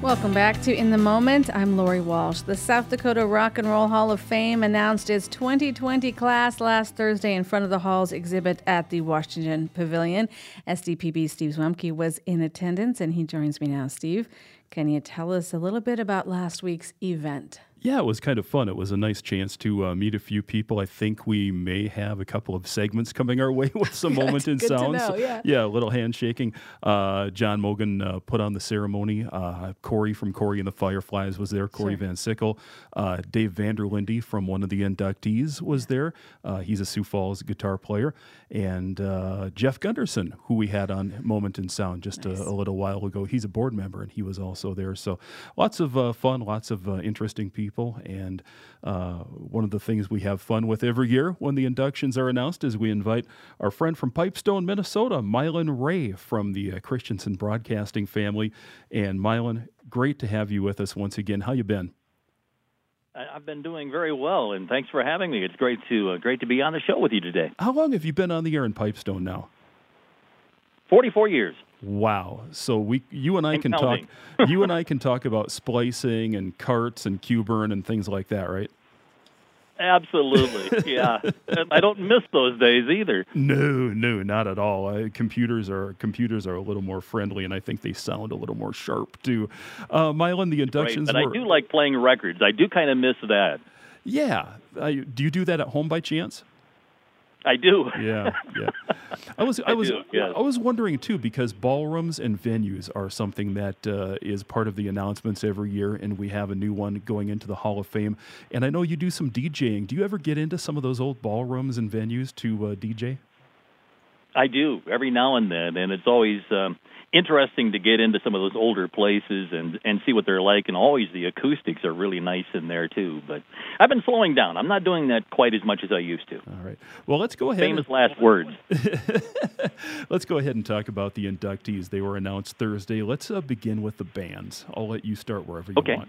Welcome back to In the Moment. I'm Lori Walsh. The South Dakota Rock and Roll Hall of Fame announced its 2020 class last Thursday in front of the Hall's exhibit at the Washington Pavilion. SDPB Steve Zwemke was in attendance, and he joins me now. Steve, can you tell us a little bit about last week's event? Yeah, it was kind of fun. It was a nice chance to meet a few people. I think we may have a couple of segments coming our way with some Moment in Sound. To know, yeah. Yeah, a little handshaking. John Mogan put on the ceremony. Corey from Corey and the Fireflies was there. Corey Van Sickle. Dave Vanderlinde from one of the inductees was there. He's a Sioux Falls guitar player. And Jeff Gunderson, who we had on Moment in Sound just a little while ago. He's a board member, and he was also there. So lots of fun, lots of interesting people. And one of the things we have fun with every year when the inductions are announced is we invite our friend from Pipestone, Minnesota, Mylan Ray from the Christensen Broadcasting family. And Mylan, great to have you with us once again. How you been? I've been doing very well, and thanks for having me. It's great to be on the show with you today. How long have you been on the air in Pipestone now? 44 years. Wow. So you and I can counting. talk. You and I can talk about splicing and carts and Q-burn and things like that, right? Absolutely. Yeah. I don't miss those days either. No, not at all. Computers are a little more friendly, and I think they sound a little more sharp too. Mylan, the inductions. Right, but I do like playing records. I do kind of miss that. Yeah. Do you do that at home by chance? I do. Yeah. I was wondering too, because ballrooms and venues are something that is part of the announcements every year, and we have a new one going into the Hall of Fame. And I know you do some DJing. Do you ever get into some of those old ballrooms and venues to DJ? I do every now and then, and it's always interesting to get into some of those older places and see what they're like, and always the acoustics are really nice in there too. But I've been slowing down. I'm not doing that quite as much as I used to. All right. Well, let's go ahead. Famous last words. Let's go ahead and talk about the inductees. They were announced Thursday. Let's begin with the bands. I'll let you start wherever you want.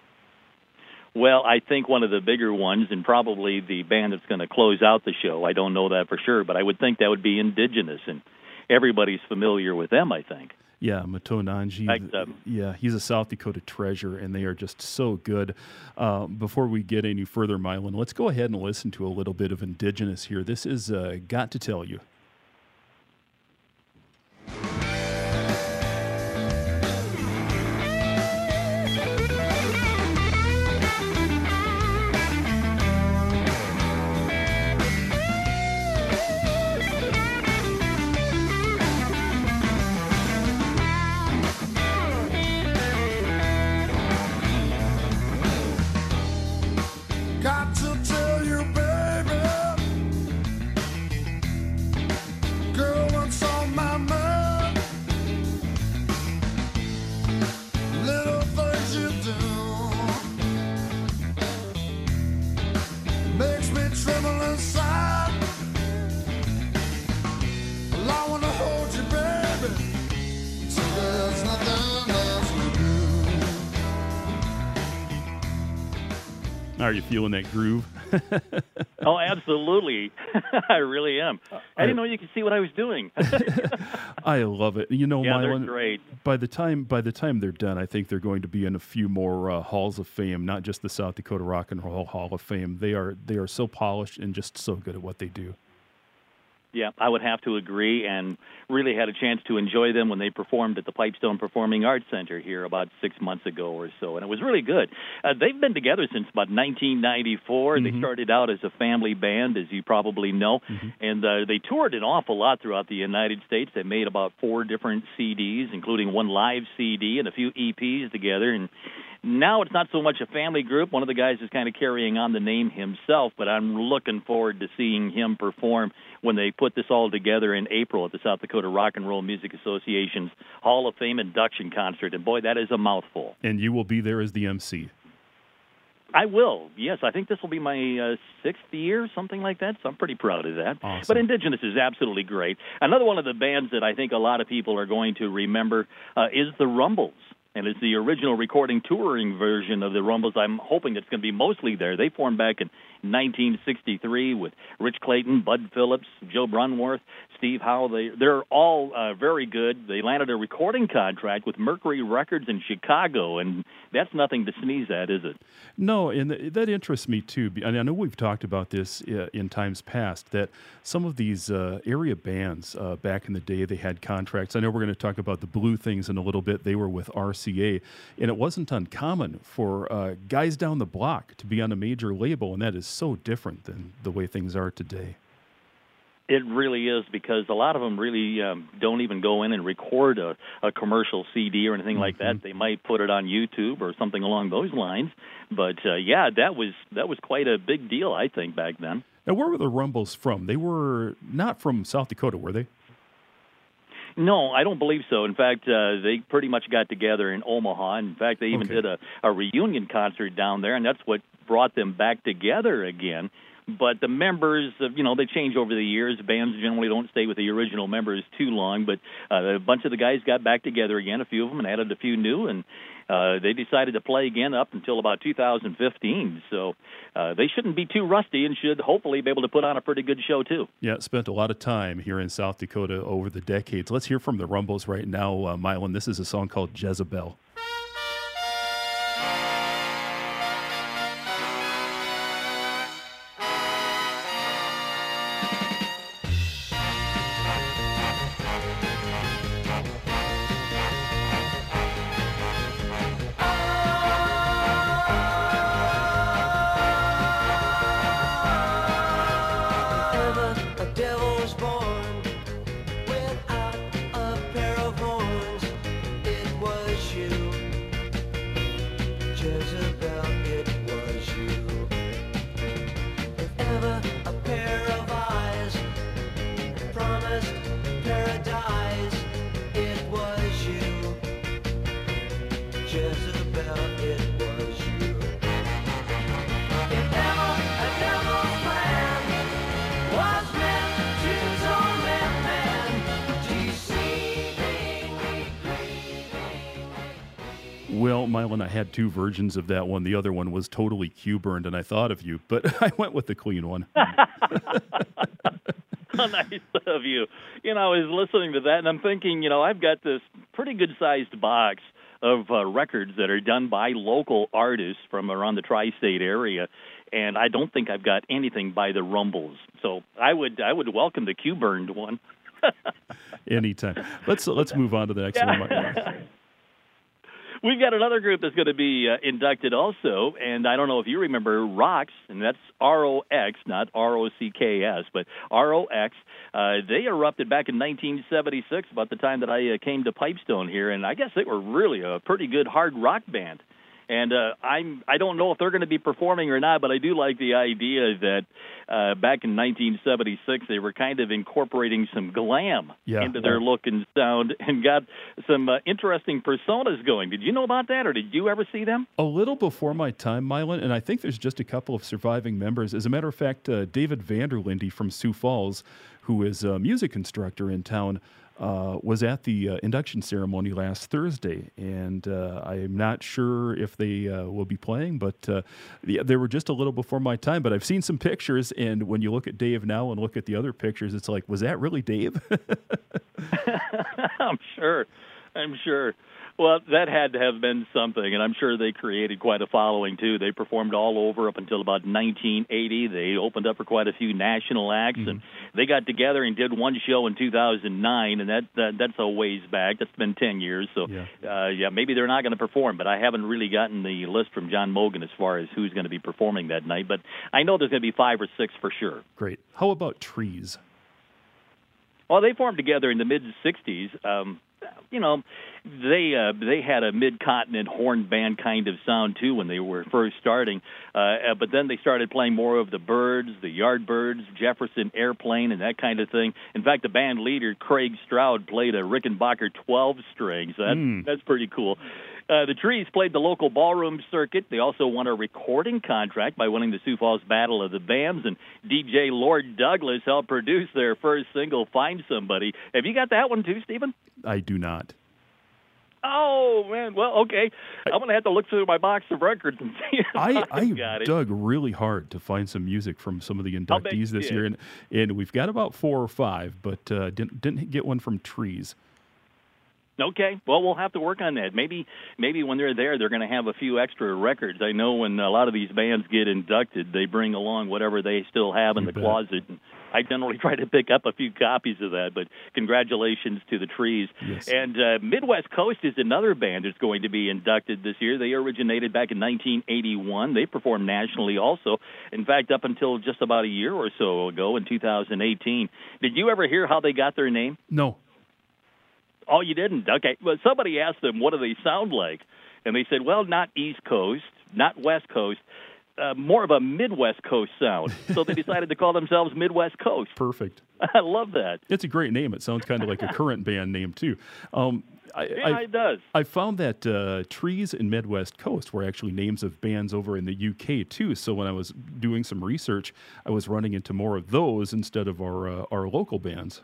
Well, I think one of the bigger ones, and probably the band that's going to close out the show, I don't know that for sure, but I would think that would be Indigenous, and everybody's familiar with them, I think. Yeah, Matonanji. Yeah, he's a South Dakota treasure, and they are just so good. Before we get any further, Mylan, let's go ahead and listen to a little bit of Indigenous here. This is Got to Tell You. Got to tell you, baby, girl, what's on my mind? Little things you do makes me tremble inside. Well, I wanna hold you, baby, so there's nothing else to do. Are you feeling that groove? Oh, absolutely. I really am. I didn't know you could see what I was doing. I love it. You know, yeah, Mylan, they're great. By the time they're done, I think they're going to be in a few more halls of fame, not just the South Dakota Rock and Roll Hall of Fame. They are so polished and just so good at what they do. Yeah, I would have to agree, and really had a chance to enjoy them when they performed at the Pipestone Performing Arts Center here about 6 months ago or so, and it was really good. They've been together since about 1994. Mm-hmm. They started out as a family band, as you probably know, and they toured an awful lot throughout the United States. They made about 4 different CDs, including one live CD and a few EPs together, and now it's not so much a family group. One of the guys is kind of carrying on the name himself, but I'm looking forward to seeing him perform when they put this all together in April at the South Dakota Rock and Roll Music Association's Hall of Fame induction concert. And boy, that is a mouthful. And you will be there as the MC. I will, yes. I think this will be my 6th year, something like that, so I'm pretty proud of that. Awesome. But Indigenous is absolutely great. Another one of the bands that I think a lot of people are going to remember is the Rumbles. And it's the original recording touring version of the Rumbles. I'm hoping it's going to be mostly there. They formed back in 1963 with Rich Clayton, Bud Phillips, Joe Brunworth, Steve Howe. They're all very good. They landed a recording contract with Mercury Records in Chicago, and that's nothing to sneeze at, is it? No, and that interests me too. And I know we've talked about this in times past, that some of these area bands back in the day, they had contracts. I know we're going to talk about the Blue Things in a little bit. They were with RCA, and it wasn't uncommon for guys down the block to be on a major label, and that is so different than the way things are today. It really is, because a lot of them really don't even go in and record a commercial CD or anything like that. They might put it on YouTube or something along those lines. But, yeah, that was quite a big deal, I think, back then. Now, where were the Rumbles from? They were not from South Dakota, were they? No, I don't believe so. In fact, they pretty much got together in Omaha. In fact, they even did a reunion concert down there, and that's what brought them back together again. But the members, they change over the years. Bands generally don't stay with the original members too long. But a bunch of the guys got back together again, a few of them, and added a few new. And they decided to play again up until about 2015. So they shouldn't be too rusty and should hopefully be able to put on a pretty good show, too. Yeah, spent a lot of time here in South Dakota over the decades. Let's hear from the Rumbles right now, Mylan. This is a song called Jezebel. Well, Mylan, I had two versions of that one. The other one was totally Q-burned, and I thought of you, but I went with the clean one. How nice of you. I was listening to that, and I'm thinking, I've got this pretty good-sized box of records that are done by local artists from around the tri-state area, and I don't think I've got anything by the Rumbles. So I would welcome the Q-burned one. Anytime. Let's move on to the next one. We've got another group that's going to be inducted also, and I don't know if you remember ROX, and that's R-O-X, not R-O-C-K-S, but R-O-X. They erupted back in 1976, about the time that I came to Pipestone here, and I guess they were really a pretty good hard rock band. And I don't know if they're going to be performing or not, but I do like the idea that back in 1976 they were kind of incorporating some glam into their look and sound and got some interesting personas going. Did you know about that, or did you ever see them? A little before my time, Mylan, and I think there's just a couple of surviving members. As a matter of fact, David Vanderlinde from Sioux Falls, who is a music instructor in town, was at the induction ceremony last Thursday, and I'm not sure if they will be playing, but they were just a little before my time. But I've seen some pictures, and when you look at Dave now and look at the other pictures, it's like, was that really Dave? I'm sure. Well, that had to have been something, and I'm sure they created quite a following, too. They performed all over up until about 1980. They opened up for quite a few national acts, and they got together and did one show in 2009, and that's a ways back. That's been 10 years. So, maybe they're not going to perform, but I haven't really gotten the list from John Mogan as far as who's going to be performing that night. But I know there's going to be 5 or 6 for sure. Great. How about Trees? Well, they formed together in the mid-'60s. They had a mid-continent horn band kind of sound, too, when they were first starting. But then they started playing more of the Byrds, the Yardbirds, Jefferson Airplane, and that kind of thing. In fact, the band leader, Craig Stroud, played a Rickenbacker 12-string, so that's pretty cool. The Trees played the local ballroom circuit. They also won a recording contract by winning the Sioux Falls Battle of the Bands, and DJ Lord Douglas helped produce their first single, Find Somebody. Have you got that one too, Stephen? I do not. Oh, man. Well, okay. I'm going to have to look through my box of records and see if I got it. dug really hard to find some music from some of the I'll bet inductees you this did. year, and we've got about 4 or 5, but didn't get one from Trees. Okay. Well, we'll have to work on that. Maybe when they're there, they're going to have a few extra records. I know when a lot of these bands get inducted, they bring along whatever they still have in You the bet. closet. And I generally try to pick up a few copies of that, but congratulations to the Trees. Yes. And Midwest Coast is another band that's going to be inducted this year. They originated back in 1981. They performed nationally also. In fact, up until just about a year or so ago in 2018. Did you ever hear how they got their name? No. Oh, you didn't? Okay. Well, somebody asked them, what do they sound like? And they said, well, not East Coast, not West Coast, more of a Midwest Coast sound. So they decided to call themselves Midwest Coast. Perfect. I love that. It's a great name. It sounds kind of like a current band name, too. Yeah, it does. I found that Trees and Midwest Coast were actually names of bands over in the UK, too. So when I was doing some research, I was running into more of those instead of our local bands.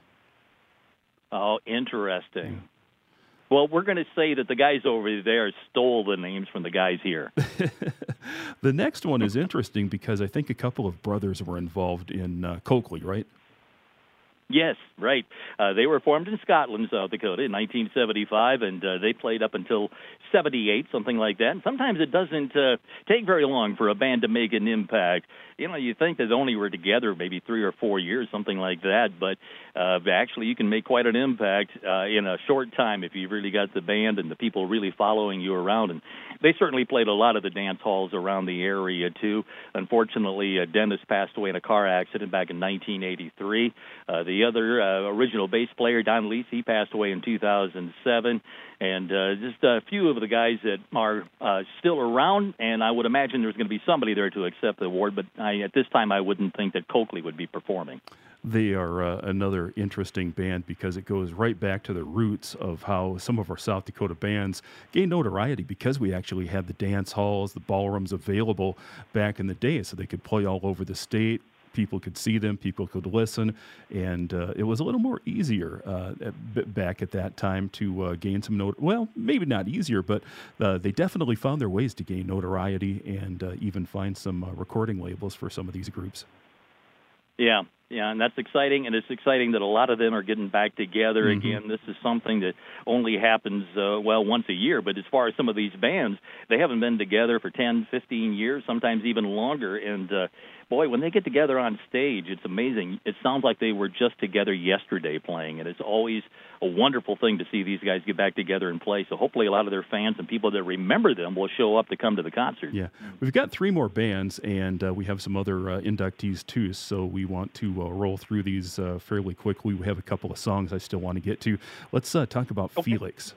Oh, interesting. Well, we're going to say that the guys over there stole the names from the guys here. The next one is interesting because I think a couple of brothers were involved in Coakley, right? Yes, right. They were formed in Scotland, South Dakota, in 1975, and they played up until 78, something like that. And sometimes it doesn't take very long for a band to make an impact. You know, you think that they only were together maybe 3 or 4 years, something like that, but actually you can make quite an impact in a short time if you've really got the band and the people really following you around. And they certainly played a lot of the dance halls around the area, too. Unfortunately, Dennis passed away in a car accident back in 1983. The other original bass player, Don Leese, he passed away in 2007. And just a few of the guys that are still around, and I would imagine there's going to be somebody there to accept the award, but at this time I wouldn't think that Coakley would be performing. They are another interesting band because it goes right back to the roots of how some of our South Dakota bands gained notoriety because we actually had the dance halls, the ballrooms available back in the day so they could play all over the state. People could see them, people could listen, and it was a little more easier back at that time to gain some well, maybe not easier, but they definitely found their ways to gain notoriety and even find some recording labels for some of these groups. Yeah, and that's exciting, and it's exciting that a lot of them are getting back together again. This is something that only happens, once a year, but as far as some of these bands, they haven't been together for 10, 15 years, sometimes even longer, and boy, when they get together on stage, it's amazing. It sounds like they were just together yesterday playing, and it's always a wonderful thing to see these guys get back together and play. So hopefully a lot of their fans and people that remember them will show up to come to the concert. Yeah, we've got 3 more bands, and we have some other inductees, too, so we want to roll through these fairly quickly. We have a couple of songs I still want to get to. Let's talk about Felix.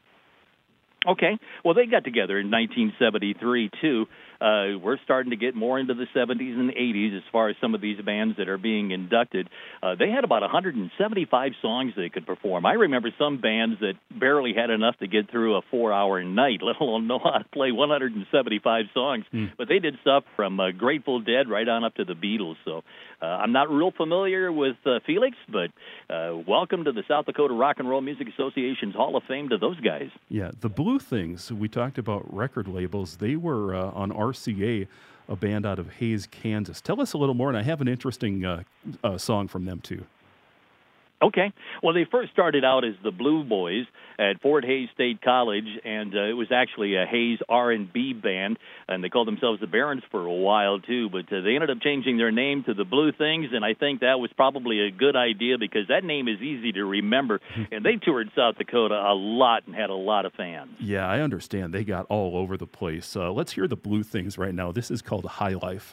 Okay. Well, they got together in 1973, too. We're starting to get more into the 70s and 80s as far as some of these bands that are being inducted. They had about 175 songs they could perform. I remember some bands that barely had enough to get through a 4-hour night, let alone know how to play 175 songs. But they did stuff from Grateful Dead right on up to the Beatles. So I'm not real familiar with Felix, but welcome to the South Dakota Rock and Roll Music Association's Hall of Fame to those guys. Yeah, the Blue Things, we talked about record labels. They were on RCA, a band out of Hays, Kansas. Tell us a little more, and I have an interesting song from them, too. Okay. Well, they first started out as the Blue Boys at Fort Hays State College, and it was actually a Hays R&B band, and they called themselves the Barons for a while, too. But they ended up changing their name to the Blue Things, and I think that was probably a good idea because that name is easy to remember, and they toured South Dakota a lot and had a lot of fans. Yeah, I understand. They got all over the place. Let's hear the Blue Things right now. This is called High Life.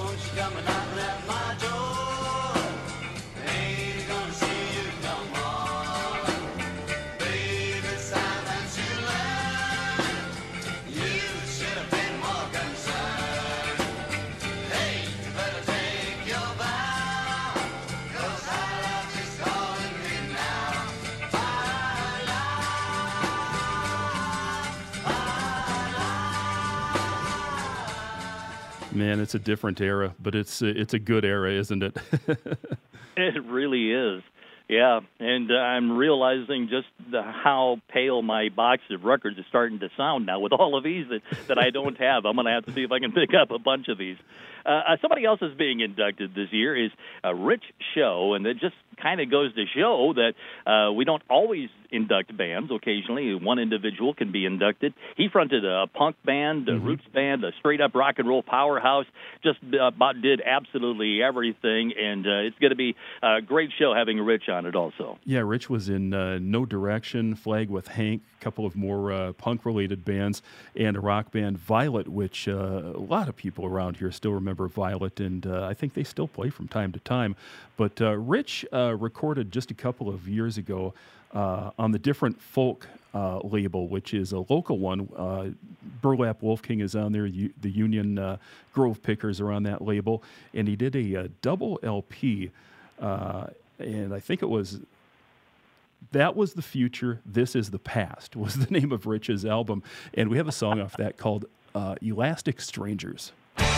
Coming knocking at my door, ain't gonna see you no more. Man, it's a different era, but it's a good era, isn't it? It really is. Yeah, and I'm realizing just how pale my box of records is starting to sound now with all of these that I don't have. I'm going to have to see if I can pick up a bunch of these. Somebody else is being inducted this year is Rich Show, and it just kind of goes to show that we don't always induct bands. Occasionally, one individual can be inducted. He fronted a punk band, a roots band, a straight-up rock and roll powerhouse, just about did absolutely everything, and it's going to be a great show having Rich on it also. Yeah, Rich was in No Direction, Flag with Hank, a couple of more punk-related bands, and a rock band, Violet, which a lot of people around here still remember Violet, and I think they still play from time to time. But Rich recorded just a couple of years ago on the Different Folk label, which is a local one. Burlap Wolf King is on there. The Union Grove Pickers are on that label. And he did a double LP, and I think it was That Was the Future, This Is the Past was the name of Rich's album. And we have a song off that called Elastic Strangers.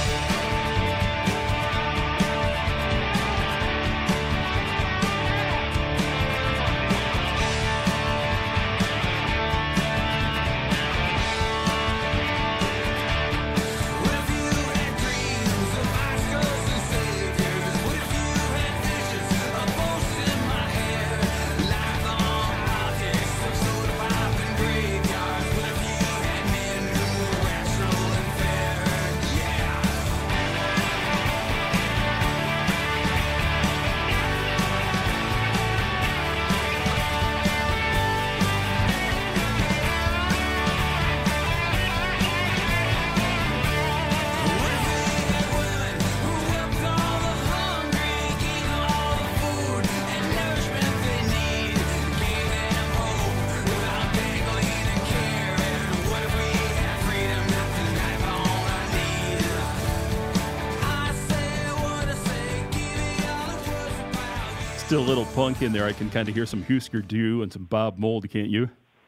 Still a little punk in there. I can kind of hear some Husker Du and some Bob Mould, can't you?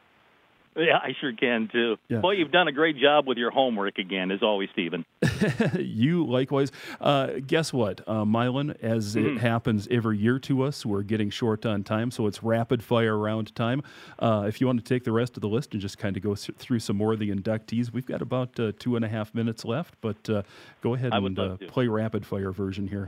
Yeah, I sure can, too. Yeah. Boy, you've done a great job with your homework again, as always, Stephen. You likewise. Guess what, Mylan, as it happens every year to us, we're getting short on time, so it's rapid fire round time. If you want to take the rest of the list and just kind of go through some more of the inductees, we've got about 2.5 minutes left, but go ahead and play rapid fire version here.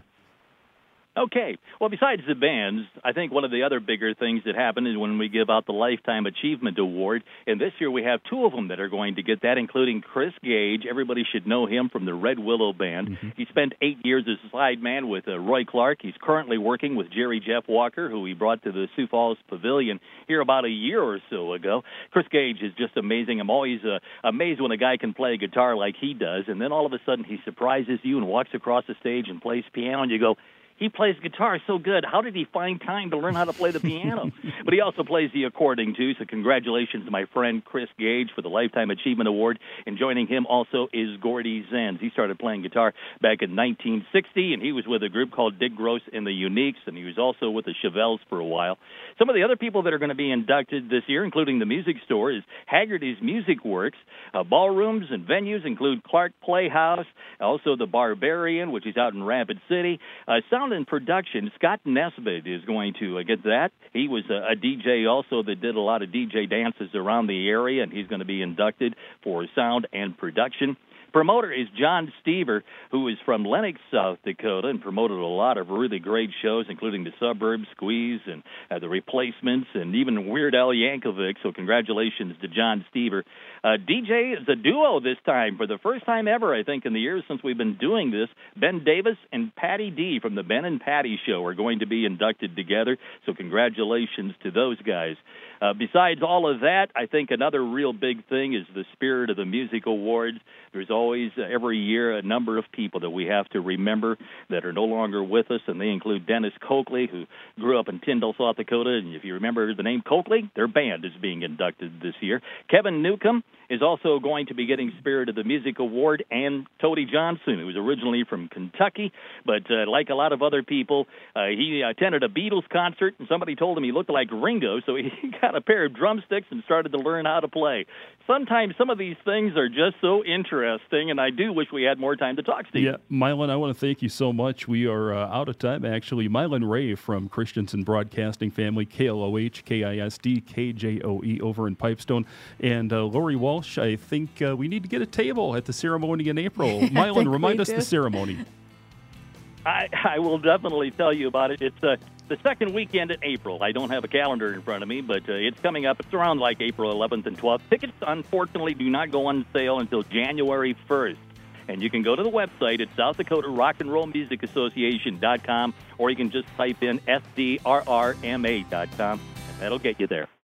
Okay. Well, besides the bands, I think one of the other bigger things that happen is when we give out the Lifetime Achievement Award. And this year we have two of them that are going to get that, including Chris Gage. Everybody should know him from the Red Willow Band. He spent 8 years as a sideman with Roy Clark. He's currently working with Jerry Jeff Walker, who he brought to the Sioux Falls Pavilion here about a year or so ago. Chris Gage is just amazing. I'm always amazed when a guy can play a guitar like he does. And then all of a sudden he surprises you and walks across the stage and plays piano, and you go, he plays guitar so good. How did he find time to learn how to play the piano? But he also plays the accordion, too, so congratulations to my friend Chris Gage for the Lifetime Achievement Award. And joining him also is Gordy Zenz. He started playing guitar back in 1960, and he was with a group called Dick Gross and the Uniques, and he was also with the Chevelles for a while. Some of the other people that are going to be inducted this year, including the Music Store, is Haggerty's Music Works. Ballrooms and venues include Clark Playhouse, also the Barbarian, which is out in Rapid City. Sound and production, Scott Nesbitt is going to get that. He was a DJ also that did a lot of DJ dances around the area, and he's going to be inducted for sound and production. Promoter is John Stever, who is from Lenox, South Dakota, and promoted a lot of really great shows, including the Suburbs, Squeeze, and the Replacements, and even Weird Al Yankovic. So congratulations to John Stever. DJ is a duo this time, for the first time ever, I think, in the years since we've been doing this. Ben Davis and Patty D from the Ben and Patty Show are going to be inducted together. So congratulations to those guys. Besides all of that, I think another real big thing is the Spirit of the Music Awards. There's always, every year, a number of people that we have to remember that are no longer with us, and they include Dennis Coakley, who grew up in Tyndall, South Dakota, and if you remember the name Coakley, their band is being inducted this year. Kevin Newcomb is also going to be getting Spirit of the Music Award, and Tody Johnson, who was originally from Kentucky, but like a lot of other people, he attended a Beatles concert, and somebody told him he looked like Ringo, so he got got a pair of drumsticks and started to learn how to play. Sometimes some of these things are just so interesting, and I do wish we had more time to talk, Steve. Yeah, Mylan, I want to thank you so much. We are out of time, actually. Mylan Ray from Christensen Broadcasting Family, KLOH, KISD, KJOE over in Pipestone. And Lori Walsh, I think we need to get a table at the ceremony in April. Mylan, remind us the ceremony. I will definitely tell you about it. It's the second weekend in April. I don't have a calendar in front of me, but it's coming up. It's around like April 11th and 12th. Tickets, unfortunately, do not go on sale until January 1st. And you can go to the website at South Dakota Rock and Roll Music Association.com, or you can just type in SDRRMA.com. That'll get you there.